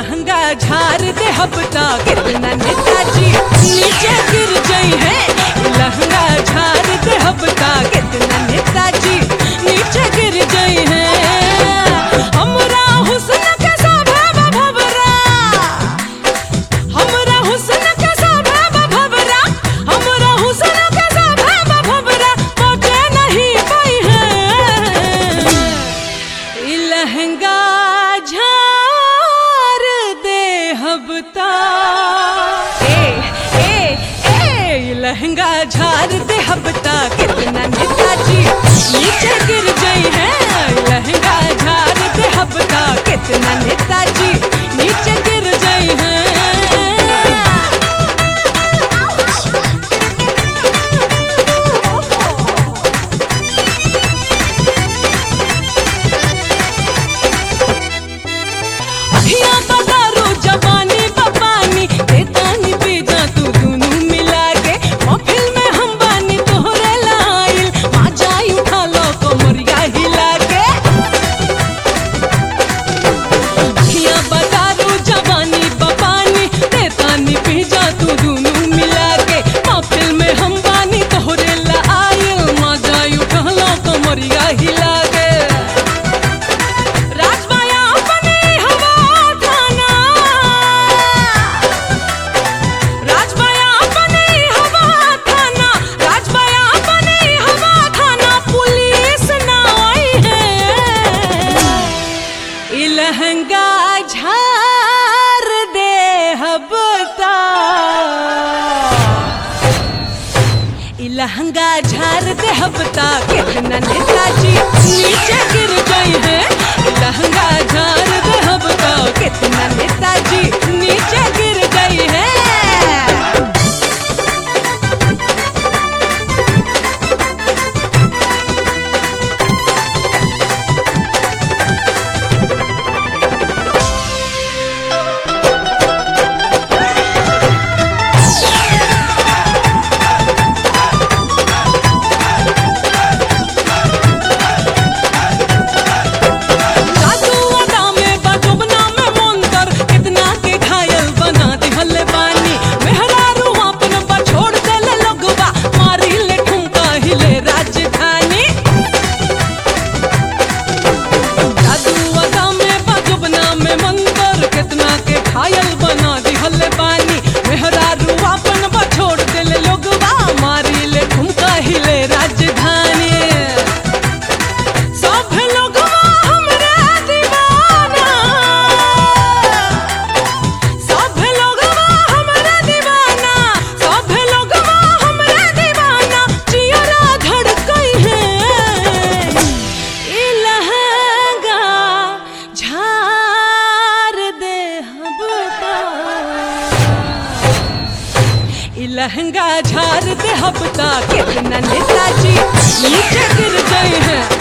लहंगा झार दे हबता कितना नेताजी नीचे गिर गई है। लहंगा झार दे हबता कितना नेताजी नीचे गिर गई है। हमरा हुस्न के साभा भवरा, हमरा हुस्न के साभा भवरा, हमरा हुस्न के साभा भवरा पहुंचे नहीं पाई है। लहंगा झार दे हबता लहंगा झार दे हबता कितना नेताजी नीचे गिर गई है। लहंगा झार दे हबता कितना नेताजी नीचे गिर गई है। लहंगा झार दे हबता लहंगा झार दे हबता कितना नेताजी नीचे गिर गई है। लहंगा झार दे हबता कितना नेताजी नीचे गिर गई है। लहंगा झार दे हबता कितना नेताजी नीचे गिर गए हैं।